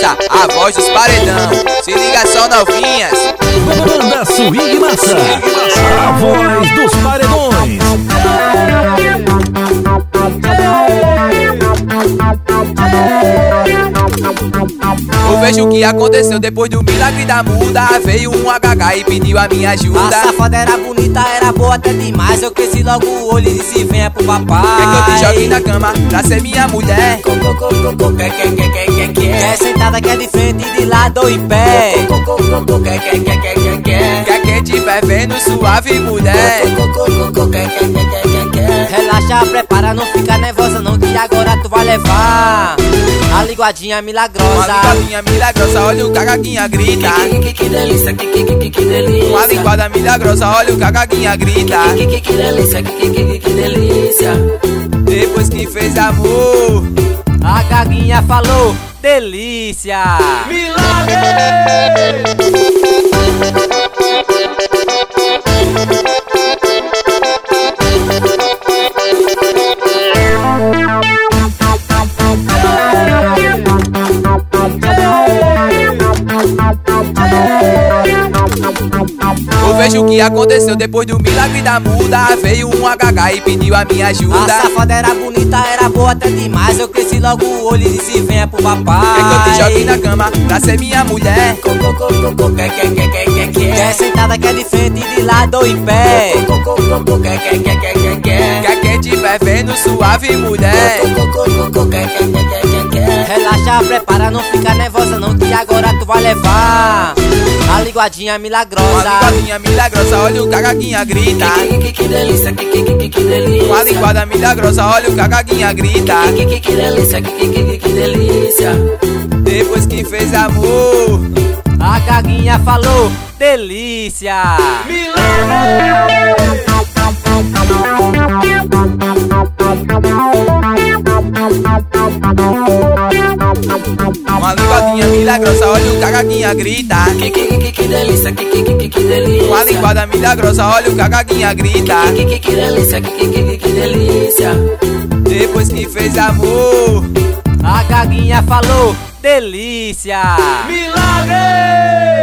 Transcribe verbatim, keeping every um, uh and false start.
Massa, a voz dos paredão. Se liga só, novinhas. Banda Swing Massa, a voz dos paredões. Eu vejo o que aconteceu depois do milagre da muda. Veio um H H e pediu a minha ajuda. A safada era bonita, era boa até demais. Eu cresci logo o olho e disse venha pro papai. Quer que eu te jogue na cama pra ser minha mulher? Co, co, co, co, co, quer, quer, quer, quer, quer, quer. Quer sentada, quer de frente, de lado ou em pé. Co, co, co, co, quer, quer, quer, quer, quer, quer. Quer quem tiver vendo suave, mulher? Co, co, co, co, quer, quer, quer, quer, quer, quer. Relaxa, prepara, não fica nervosa não, que agora tu vai levar a linguadinha milagrosa. Uma linguadinha milagrosa, olha o cagaguinha grita. Que, que, que delícia, que, que, que, que delícia. Uma linguada milagrosa, olha o cagaguinha grita. Que, que, que delícia, que, que, que, que delícia. Depois que fez amor, a gaguinha falou delícia. eu vejo o que aconteceu depois do milagre da muda. Veio um H H e pediu a minha ajuda. A safada era bonita, era boa até demais. Eu cresci logo o olho e disse venha pro papai. Quer que eu te jogue na cama pra ser minha mulher? Co, co, co, co, co, quer, quer, quer, quer, quer, quer. Quer sentada, quer de frente, de lado ou em pé. Co, co, co, co, quer, quer, quer, quer, quer, quer. Quer quem tiver vendo suave, mulher? Co, co, co, co, quer, quer, quer, quer, quer, quer. Relaxa, prepara, não fica nervosa não, que agora tu vai levar a linguadinha milagrosa. Uma linguadinha milagrosa, olha o cagaguinha grita. Que, que, que delícia, que, que, que, que delícia. Uma linguada milagrosa, olha o cagaguinha grita. Que, que, que delícia, que, que, que, que delícia. Depois que fez amor, a gaguinha falou delícia. uma linguadinha milagrosa, olha o cagaguinha grita. Que, que, que, que delícia, que, que, que, que delícia. Uma linguada milagrosa, olha o cagaguinha grita. Que, que, que delícia, que, que, que, que delícia. Depois que fez amor, a gaguinha falou delícia. Milagre!